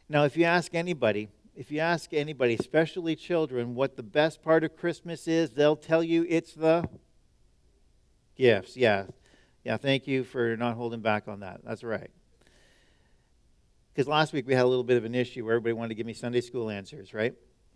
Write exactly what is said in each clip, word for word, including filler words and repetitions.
Now, if you ask anybody, if you ask anybody, especially children, what the best part of Christmas is, they'll tell you it's the gifts. Yeah. Yeah, thank you for not holding back on that. That's right. Because last week we had a little bit of an issue where everybody wanted to give me Sunday school answers, right?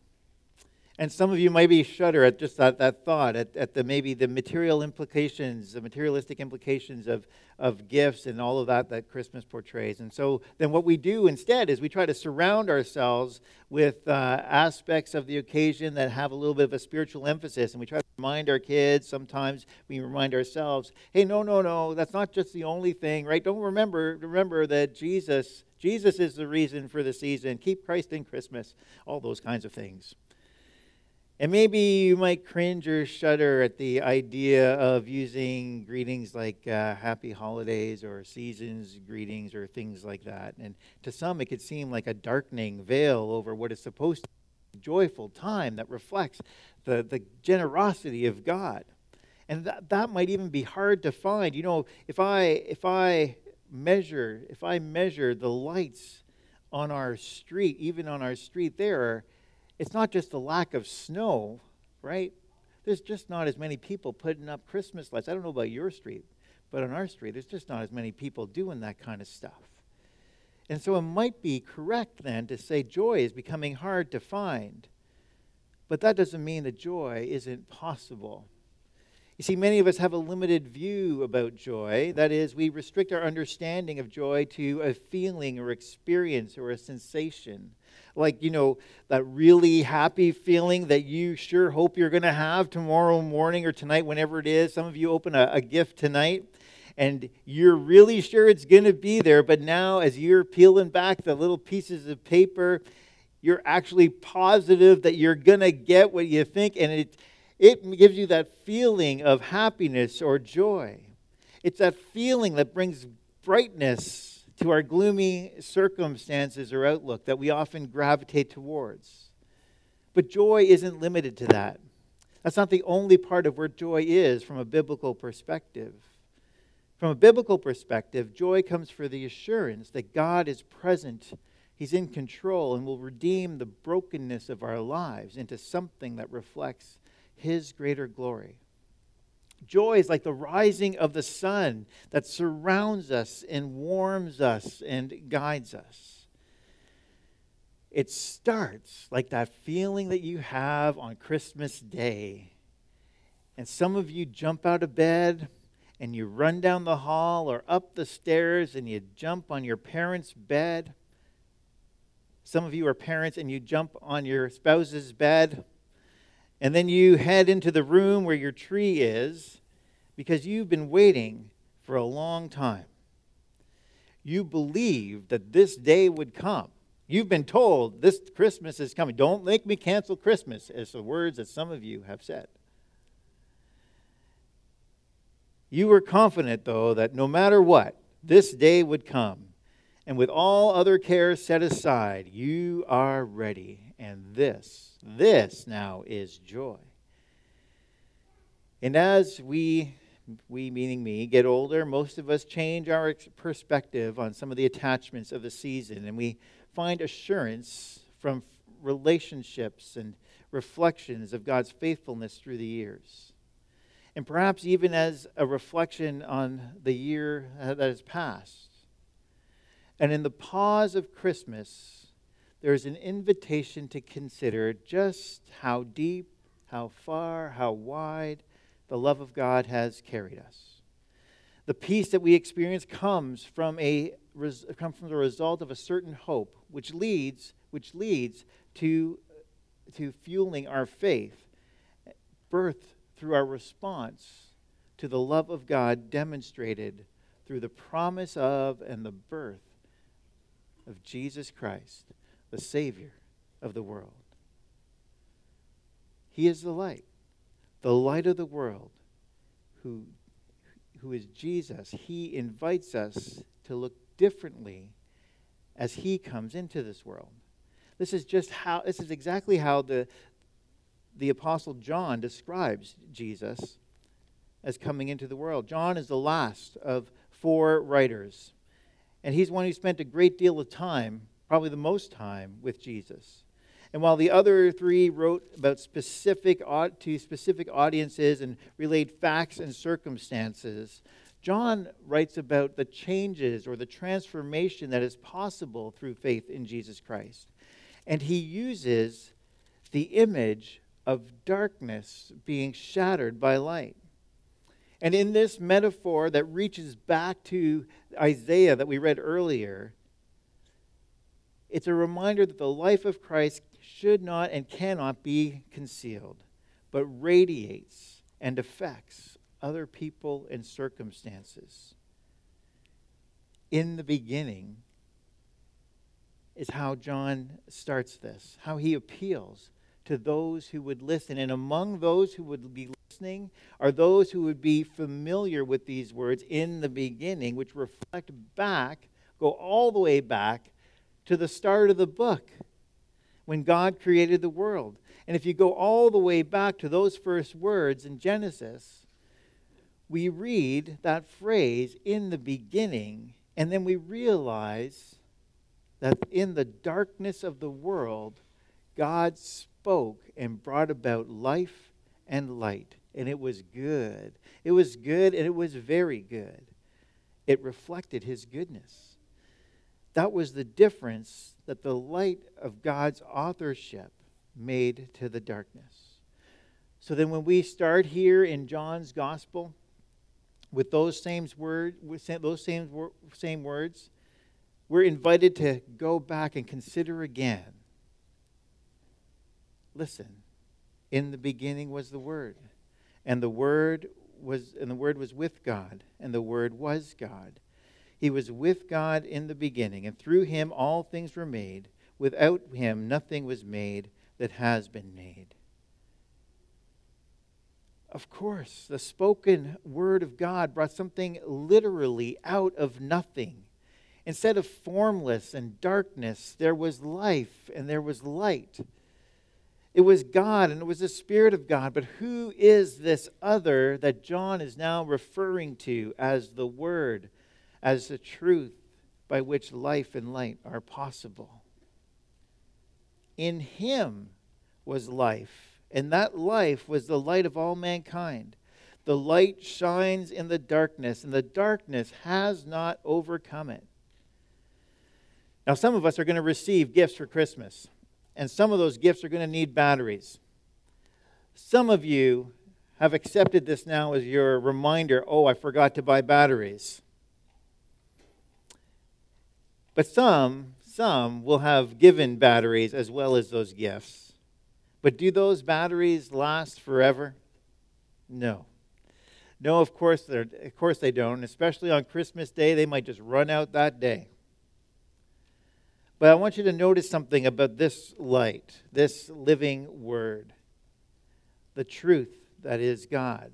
And some of you maybe shudder at just that, that thought, at, at the maybe the material implications, the materialistic implications of, of gifts and all of that that Christmas portrays. And so then what we do instead is we try to surround ourselves with uh, aspects of the occasion that have a little bit of a spiritual emphasis. And we try to remind our kids, sometimes we remind ourselves, hey, no, no, no, that's not just the only thing, right? Don't remember, remember that Jesus, Jesus is the reason for the season. Keep Christ in Christmas, all those kinds of things. And maybe you might cringe or shudder at the idea of using greetings like uh, happy holidays or seasons greetings or things like that. And to some, it could seem like a darkening veil over what is supposed to be a joyful time that reflects the, the generosity of God. And that, that might even be hard to find. You know, if I if I measure, if I measure the lights on our street, even on our street there, it's not just the lack of snow, right? There's just not as many people putting up Christmas lights. I don't know about your street, but on our street, there's just not as many people doing that kind of stuff. And so it might be correct then to say joy is becoming hard to find. But that doesn't mean that joy isn't possible. You see, many of us have a limited view about joy. That is, we restrict our understanding of joy to a feeling or experience or a sensation. Like, you know, that really happy feeling that you sure hope you're going to have tomorrow morning or tonight, whenever it is. Some of you open a, a gift tonight, and you're really sure it's going to be there. But now, as you're peeling back the little pieces of paper, you're actually positive that you're going to get what you think, and it It gives you that feeling of happiness or joy. It's that feeling that brings brightness to our gloomy circumstances or outlook that we often gravitate towards. But joy isn't limited to that. That's not the only part of where joy is from a biblical perspective. From a biblical perspective, joy comes for the assurance that God is present, He's in control, and will redeem the brokenness of our lives into something that reflects His greater glory. Joy is like the rising of the sun that surrounds us and warms us and guides us. It starts like that feeling that you have on Christmas Day. And some of you jump out of bed and you run down the hall or up the stairs and you jump on your parents' bed. Some of you are parents and you jump on your spouse's bed. And then you head into the room where your tree is because you've been waiting for a long time. You believed that this day would come. You've been told this Christmas is coming. Don't make me cancel Christmas, as the words that some of you have said. You were confident, though, that no matter what, this day would come. And with all other cares set aside, you are ready. And this, this now is joy. And as we, we meaning me, get older, most of us change our perspective on some of the attachments of the season. And we find assurance from relationships and reflections of God's faithfulness through the years. And perhaps even as a reflection on the year that has passed. And in the pause of Christmas, there is an invitation to consider just how deep, how far, how wide the love of God has carried us. The peace that we experience comes from a comes from the result of a certain hope, which leads which leads to to fueling our faith, birthed through our response to the love of God demonstrated through the promise of and the birth of Jesus Christ, the Savior of the world. He is the light, the light of the world, who, who is Jesus. He invites us to look differently as He comes into this world. This is just how, this is exactly how the, the Apostle John describes Jesus as coming into the world. John is the last of four writers. And he's one who spent a great deal of time, probably the most time with Jesus. And while the other three wrote about specific to specific audiences and relayed facts and circumstances, John writes about the changes or the transformation that is possible through faith in Jesus Christ. And he uses the image of darkness being shattered by light. And in this metaphor that reaches back to Isaiah that we read earlier, it's a reminder that the life of Christ should not and cannot be concealed, but radiates and affects other people and circumstances. In the beginning is how John starts this, how he appeals to those who would listen. And among those who would be listening are those who would be familiar with these words in the beginning, which reflect back, go all the way back to the start of the book, when God created the world. And if you go all the way back to those first words in Genesis, we read that phrase, in the beginning, and then we realize that in the darkness of the world, God spoke and brought about life and light. And it was good. It was good, and it was very good. It reflected his goodness. That was the difference that the light of God's authorship made to the darkness. So then when we start here in John's gospel with those same word, with those same same words, we're invited to go back and consider again. Listen, in the beginning was the Word, and the Word was and the Word was with God, and the Word was God. He was with God in the beginning, and through him all things were made. Without him nothing was made that has been made. Of course, the spoken word of God brought something literally out of nothing. Instead of formless and darkness, there was life and there was light. It was God and it was the Spirit of God. But who is this other that John is now referring to as the Word, as the truth by which life and light are possible? In him was life, and that life was the light of all mankind. The light shines in the darkness, and the darkness has not overcome it. Now, some of us are going to receive gifts for Christmas, and some of those gifts are going to need batteries. Some of you have accepted this now as your reminder, oh, I forgot to buy batteries. But some, some will have given batteries as well as those gifts. But do those batteries last forever? No. No, of course, they're, of course they don't. Especially on Christmas Day, they might just run out that day. But I want you to notice something about this light, this living word, the truth that is God.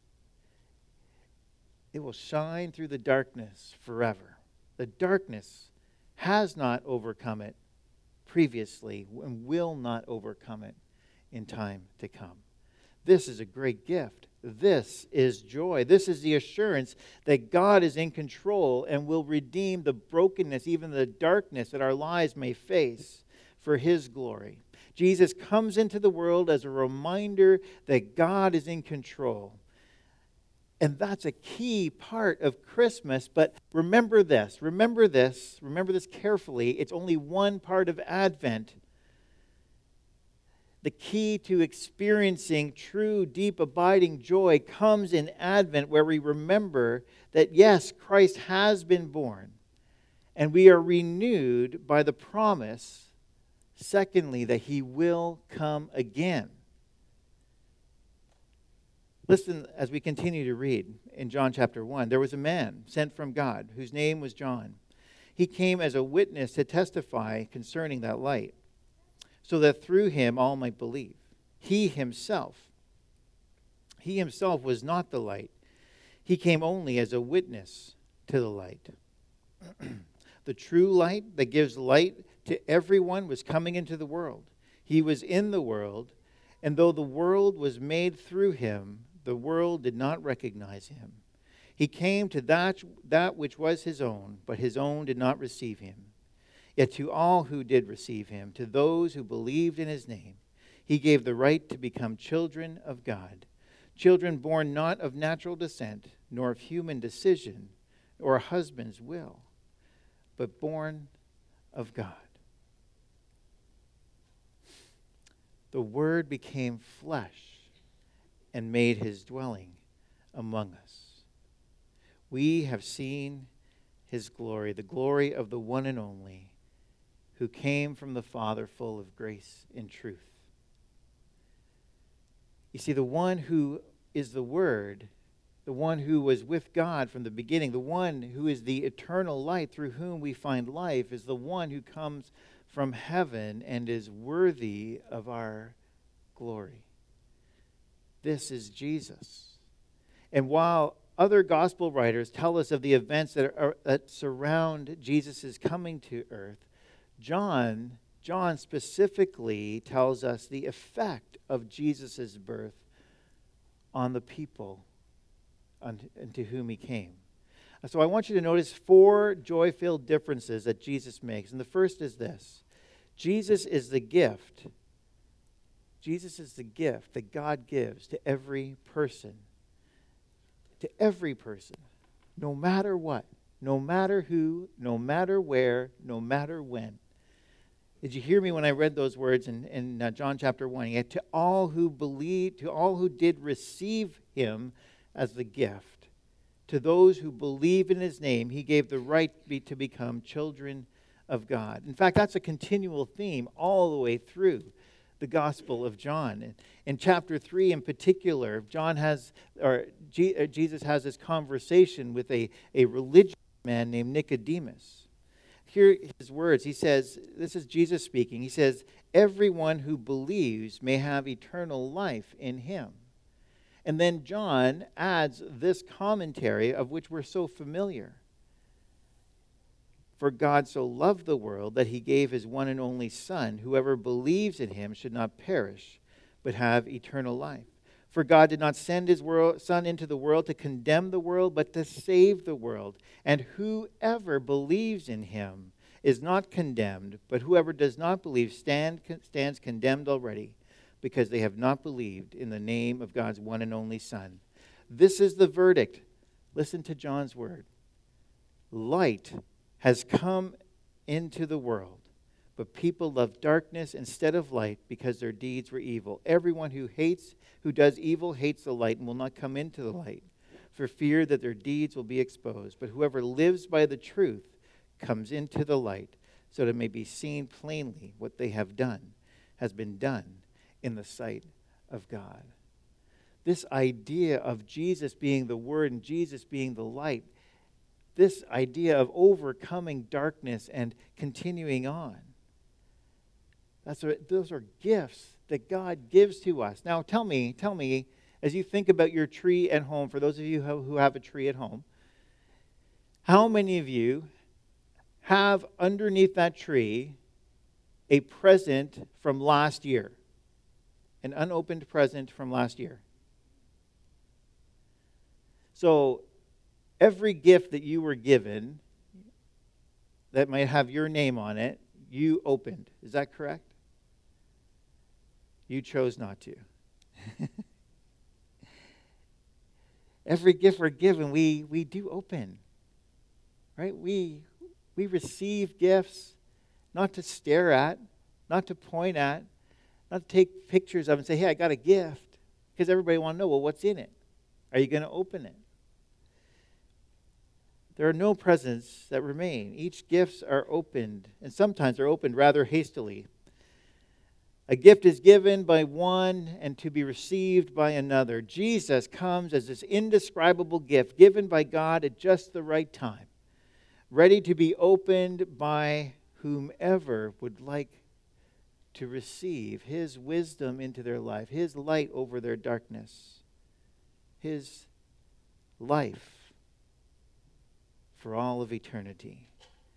It will shine through the darkness forever. The darkness has not overcome it previously and will not overcome it in time to come. This is a great gift. This is joy. This is the assurance that God is in control and will redeem the brokenness, even the darkness that our lives may face for his glory. Jesus comes into the world as a reminder that God is in control. And that's a key part of Christmas. But remember this, remember this, remember this carefully. It's only one part of Advent. The key to experiencing true, deep, abiding joy comes in Advent, where we remember that, yes, Christ has been born, and we are renewed by the promise, secondly, that he will come again. Listen as we continue to read in John chapter one. There was a man sent from God whose name was John. He came as a witness to testify concerning that light, so that through him all might believe. He himself, he himself was not the light. He came only as a witness to the light. The true light that gives light to everyone was coming into the world. He was in the world, and though the world was made through him, the world did not recognize him. He came to that, that which was his own, but his own did not receive him. Yet to all who did receive him, to those who believed in his name, he gave the right to become children of God, children born not of natural descent, nor of human decision, or a husband's will, but born of God. The Word became flesh and made his dwelling among us. We have seen his glory, the glory of the one and only, who came from the Father full of grace and truth. You see, the one who is the Word, the one who was with God from the beginning, the one who is the eternal light through whom we find life, is the one who comes from heaven and is worthy of our glory. This is Jesus. And while other gospel writers tell us of the events that, are, that surround Jesus' coming to earth, John, John specifically tells us the effect of Jesus' birth on the people unto whom he came. So I want you to notice four joy-filled differences that Jesus makes. And the first is this: Jesus is the gift. Jesus is the gift that God gives to every person. To every person. No matter what. No matter who. No matter where. No matter when. Did you hear me when I read those words in, in uh, John chapter one? Yet to all who believe, to all who did receive him as the gift, to those who believe in his name, he gave the right be, to become children of God. In fact, that's a continual theme all the way through the Gospel of John. In, in chapter three in particular, John has, or G, uh, Jesus has this conversation with a, a religious man named Nicodemus. Hear his words. He says, this is Jesus speaking. He says, everyone who believes may have eternal life in him. And then John adds this commentary of which we're so familiar. For God so loved the world that he gave his one and only Son. Whoever believes in him should not perish, but have eternal life. For God did not send his world, Son into the world to condemn the world, but to save the world. And whoever believes in him is not condemned, but whoever does not believe stand, stands condemned already, because they have not believed in the name of God's one and only Son. This is the verdict. Listen to John's word. Light has come into the world, but people love darkness instead of light because their deeds were evil. Everyone who hates, who does evil hates the light and will not come into the light, for fear that their deeds will be exposed. But whoever lives by the truth comes into the light, so that it may be seen plainly what they have done has been done in the sight of God. This idea of Jesus being the Word and Jesus being the light, this idea of overcoming darkness and continuing on, that's what, those are gifts that God gives to us. Now tell me, tell me, as you think about your tree at home, for those of you who have a tree at home, how many of you have underneath that tree a present from last year? An unopened present from last year. So every gift that you were given that might have your name on it, you opened. Is that correct? You chose not to. Every gift we're given, we, we do open. Right? We, we receive gifts not to stare at, not to point at, not to take pictures of and say, hey, I got a gift. Because everybody wants to know, well, what's in it? Are you going to open it? There are no presents that remain. Each gifts are opened, and sometimes they're opened rather hastily. A gift is given by one and to be received by another. Jesus comes as this indescribable gift given by God at just the right time, ready to be opened by whomever would like to receive his wisdom into their life, his light over their darkness, his life for all of eternity.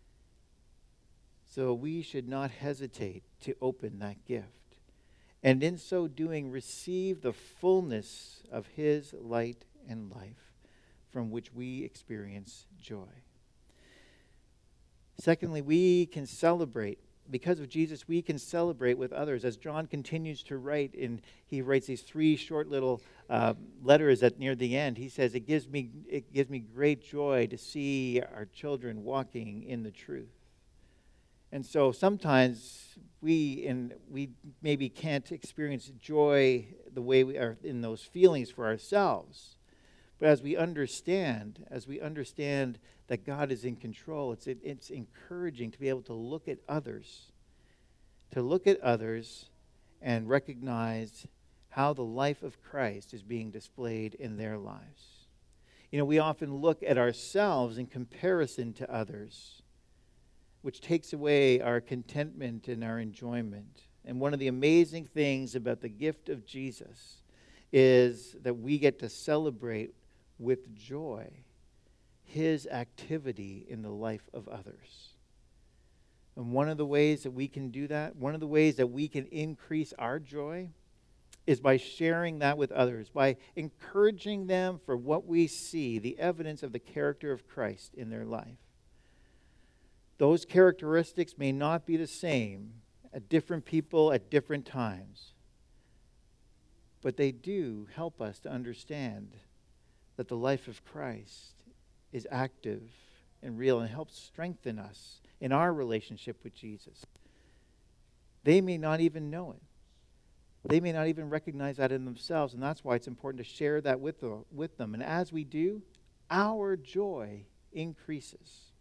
So we should not hesitate to open that gift, and in so doing receive the fullness of his light and life from which we experience joy. Secondly, we can celebrate. Because of Jesus, we can celebrate with others. As John continues to write, and he writes these three short little uh, letters at near the end, he says, it gives me it gives me great joy to see our children walking in the truth. And so sometimes we in we maybe can't experience joy the way we are in those feelings for ourselves. But as we understand, as we understand that God is in control, it's it, it's encouraging to be able to look at others, to look at others and recognize how the life of Christ is being displayed in their lives. You know, we often look at ourselves in comparison to others, which takes away our contentment and our enjoyment. And one of the amazing things about the gift of Jesus is that we get to celebrate with joy his activity in the life of others. And one of the ways that we can do that, one of the ways that we can increase our joy is by sharing that with others, by encouraging them for what we see, the evidence of the character of Christ in their life. Those characteristics may not be the same at different people at different times, but they do help us to understand that the life of Christ is active and real and helps strengthen us in our relationship with Jesus. They may not even know it. They may not even recognize that in themselves, and that's why it's important to share that with them. With them. And as we do, our joy increases.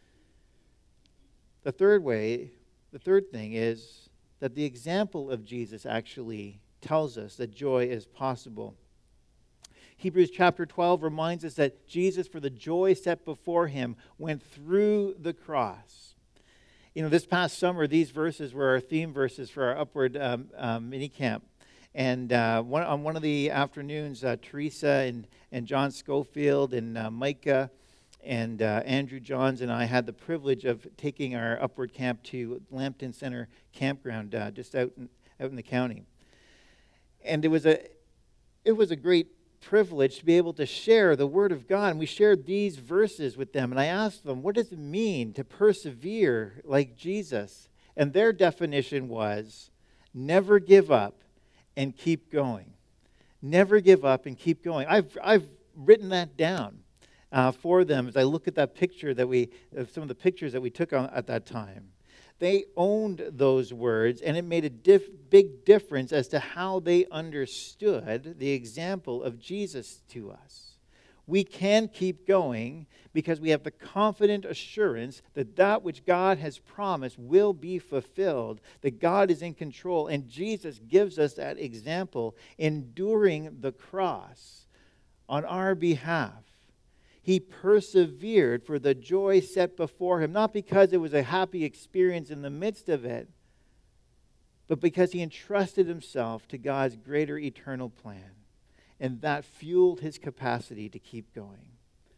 The third way, the third thing is that the example of Jesus actually tells us that joy is possible. Hebrews chapter twelve reminds us that Jesus, for the joy set before him, went through the cross. You know, this past summer, these verses were our theme verses for our Upward um, um, mini camp. And uh, one, on one of the afternoons, uh, Teresa and, and John Schofield and uh, Micah and uh, Andrew Johns and I had the privilege of taking our Upward camp to Lambton Center Campground, uh, just out in, out in the county. And it was a it was a great privilege to be able to share the Word of God. And we shared these verses with them. And I asked them, what does it mean to persevere like Jesus? And their definition was, never give up and keep going. Never give up and keep going. I've, I've written that down uh, for them as I look at that picture that we, of some of the pictures that we took on, at that time. They owned those words, and it made a diff- big difference as to how they understood the example of Jesus to us. We can keep going because we have the confident assurance that that which God has promised will be fulfilled, that God is in control, and Jesus gives us that example, enduring the cross on our behalf. He persevered for the joy set before him, not because it was a happy experience in the midst of it, but because he entrusted himself to God's greater eternal plan. And that fueled his capacity to keep going.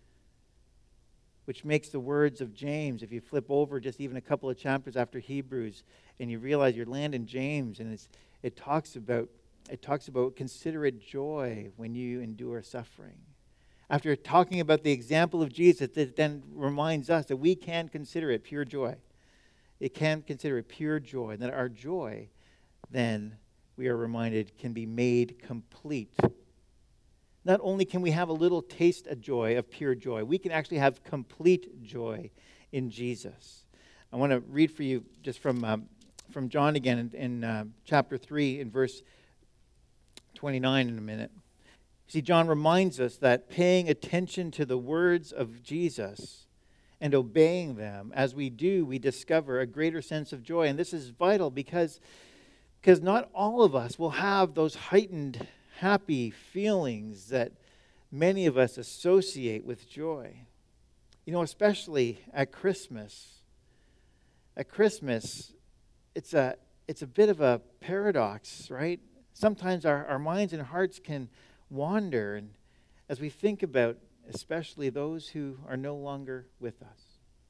Which makes the words of James, if you flip over just even a couple of chapters after Hebrews, and you realize you land in James, and it's, it talks about it talks about consider it joy when you endure suffering. After talking about the example of Jesus, it then reminds us that we can consider it pure joy. It can consider it pure joy. And that our joy, then, we are reminded, can be made complete. Not only can we have a little taste of joy, of pure joy, we can actually have complete joy in Jesus. I want to read for you just from, um, from John again in, in uh, chapter three in verse twenty-nine in a minute. See, John reminds us that paying attention to the words of Jesus and obeying them, as we do, we discover a greater sense of joy. And this is vital because, because not all of us will have those heightened, happy feelings that many of us associate with joy. You know, especially at Christmas. At Christmas, it's a, it's a bit of a paradox, right? Sometimes our, our minds and hearts can wander, and as we think about especially those who are no longer with us.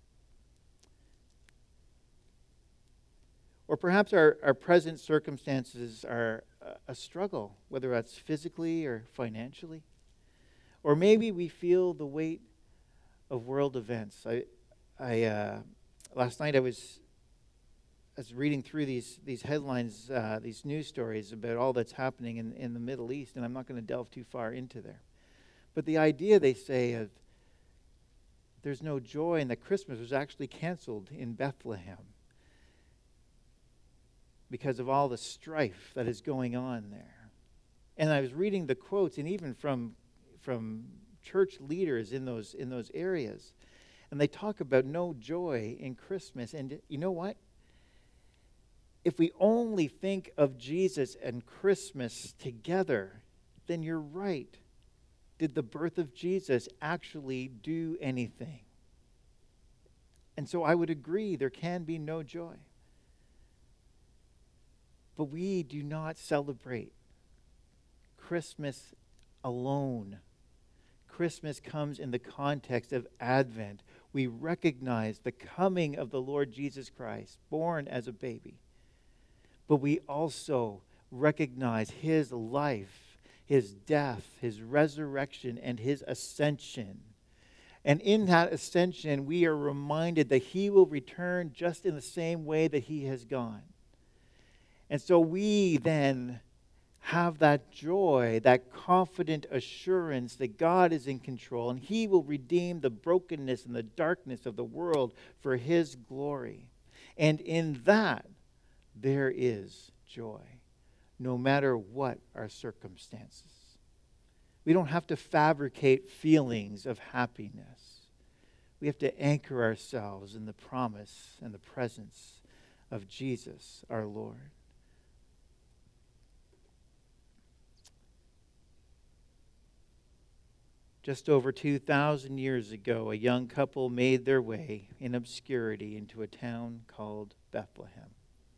Or perhaps our, our present circumstances are a struggle, whether that's physically or financially. Or maybe we feel the weight of world events. I, I, uh, last night I was, I was reading through these these headlines, uh, these news stories about all that's happening in, in the Middle East, and I'm not going to delve too far into there. But the idea, they say, of there's no joy and that Christmas was actually canceled in Bethlehem because of all the strife that is going on there. And I was reading the quotes, and even from from church leaders in those in those areas, and they talk about no joy in Christmas. And you know what? If we only think of Jesus and Christmas together, then you're right. Did the birth of Jesus actually do anything? And so I would agree, there can be no joy. But we do not celebrate Christmas alone. Christmas comes in the context of Advent. We recognize the coming of the Lord Jesus Christ, born as a baby. But we also recognize his life, his death, his resurrection, and his ascension. And in that ascension, we are reminded that he will return just in the same way that he has gone. And so we then have that joy, that confident assurance that God is in control, and he will redeem the brokenness and the darkness of the world for his glory. And in that, there is joy, no matter what our circumstances. We don't have to fabricate feelings of happiness. We have to anchor ourselves in the promise and the presence of Jesus, our Lord. Just over two thousand years ago, a young couple made their way in obscurity into a town called Bethlehem.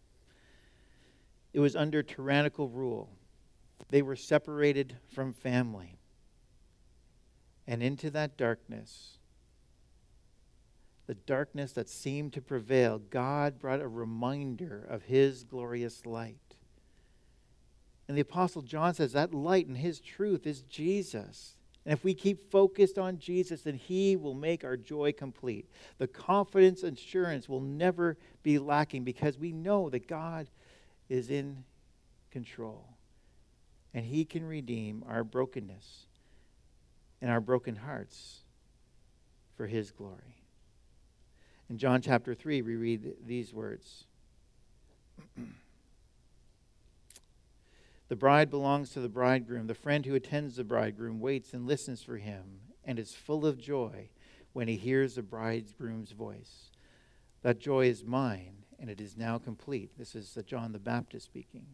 It was under tyrannical rule. They were separated from family. And into that darkness, the darkness that seemed to prevail, God brought a reminder of his glorious light. And the Apostle John says that light and his truth is Jesus. And if we keep focused on Jesus, then he will make our joy complete. The confidence and assurance will never be lacking because we know that God is in control. And he can redeem our brokenness and our broken hearts for his glory. In John chapter three, we read these words. The bride belongs to the bridegroom. The friend who attends the bridegroom waits and listens for him and is full of joy when he hears the bridegroom's voice. That joy is mine, and it is now complete. This is John the Baptist speaking.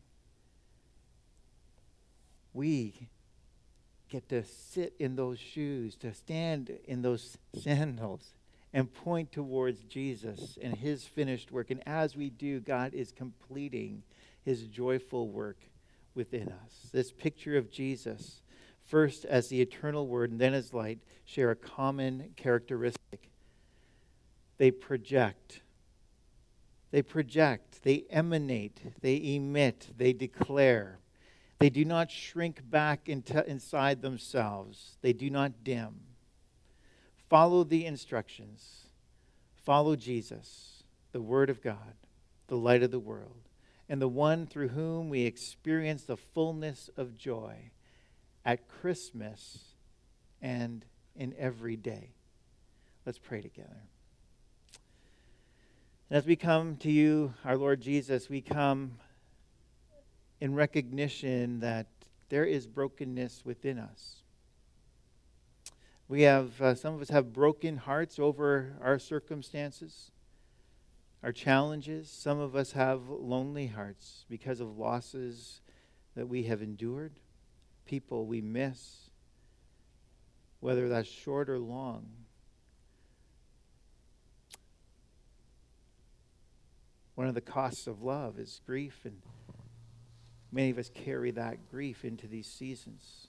We get to sit in those shoes, to stand in those sandals, and point towards Jesus and his finished work. And as we do, God is completing his joyful work within us. This picture of Jesus, first as the eternal Word and then as light, share a common characteristic. They project. They project. They emanate. They emit. They declare. They do not shrink back into, inside themselves. They do not dim. Follow the instructions. Follow Jesus, the Word of God, the light of the world, and the one through whom we experience the fullness of joy at Christmas and in every day. Let's pray together. And as we come to you, our Lord Jesus, we come in recognition that there is brokenness within us. We have, uh, some of us have broken hearts over our circumstances, our challenges. Some of us have lonely hearts because of losses that we have endured, people we miss, whether that's short or long. One of the costs of love is grief, and many of us carry that grief into these seasons.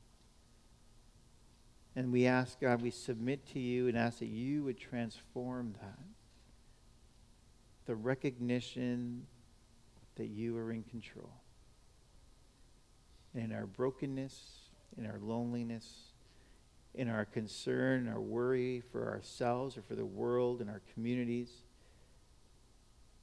And we ask, God, we submit to you and ask that you would transform that. The recognition that you are in control. In our brokenness, in our loneliness, in our concern, our worry for ourselves or for the world and our communities,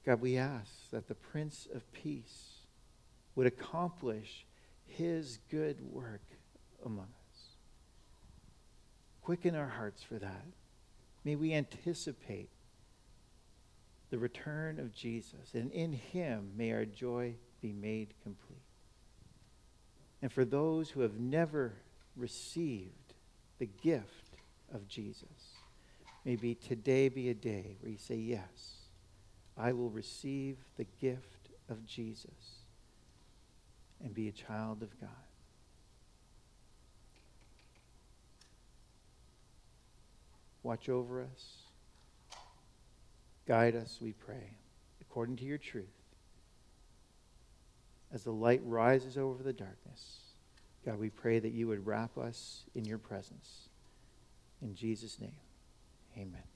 God, we ask that the Prince of Peace would accomplish his good work among us. Quicken our hearts for that. May we anticipate the return of Jesus, and in him may our joy be made complete. And for those who have never received the gift of Jesus, maybe today be a day where you say, yes, I will receive the gift of Jesus and be a child of God. Watch over us. Guide us, we pray, according to your truth. As the light rises over the darkness, God, we pray that you would wrap us in your presence. In Jesus' name, amen.